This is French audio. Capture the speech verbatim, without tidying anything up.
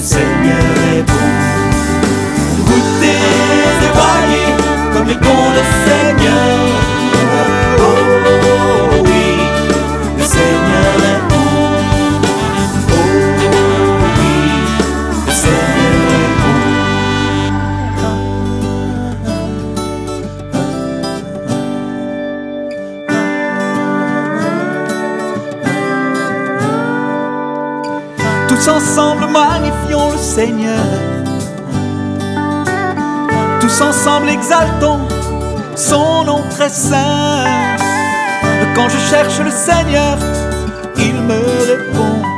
le Seigneur est bon. Goûtez et voyez comme est bon le Seigneur. Oh oui, le Seigneur est bon. Oh oui, le Seigneur est bon. Tous ensemble magnifions le Seigneur. Tous ensemble exaltons son nom très saint. Quand je cherche le Seigneur, il me répond.